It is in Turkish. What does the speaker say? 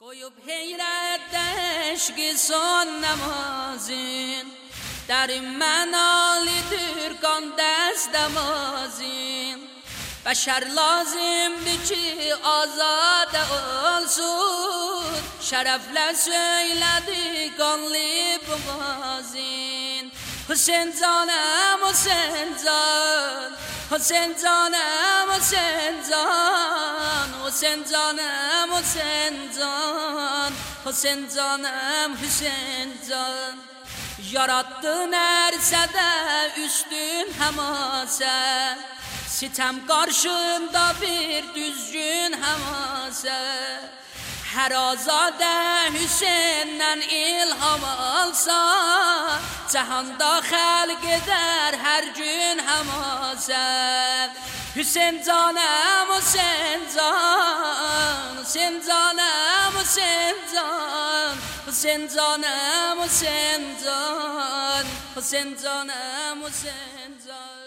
Koyup heyretleşki son namazın Derin menalidir kan destemazın Beşer lazımdı ki azade olsun Şerefle söyledi kanlı boğazın Hüseyin canım Hüseyin can Hüseyin canım Hüseyin can Hüseyin canım Hüseyin can Hüseyin canım Hüseyin can Yarattın ersede üstün hemase Sitem karşımda bir düzgün hemase Her azade Hüseyin'den ilham alsa Cehanda halk eder her gün hemase Hüseyin canım Hüseyin can Hüseyin canım Hüseyin can Hüseyin canım Hüseyin can Hüseyin canım Hüseyin can